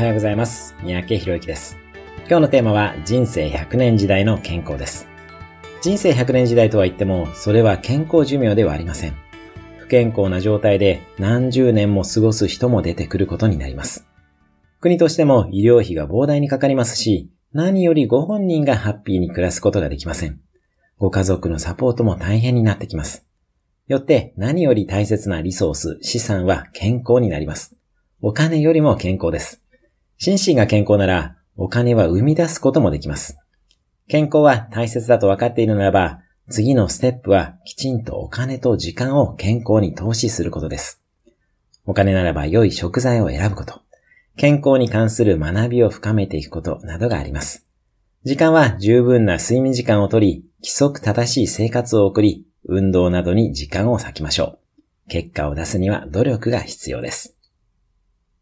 はようございます。三宅宏之です。今日のテーマは人生100年時代の健康です。人生100年時代とは言っても、それは健康寿命ではありません。不健康な状態で何十年も過ごす人も出てくることになります。国としても医療費が膨大にかかりますし、何よりご本人がハッピーに暮らすことができません。ご家族のサポートも大変になってきます。よって何より大切なリソース、資産は健康になります。お金よりも健康です。心身が健康なら、お金は生み出すこともできます。健康は大切だと分かっているならば、次のステップはきちんとお金と時間を健康に投資することです。お金ならば良い食材を選ぶこと、健康に関する学びを深めていくことなどがあります。時間は十分な睡眠時間をとり、規則正しい生活を送り、運動などに時間を割きましょう。結果を出すには努力が必要です。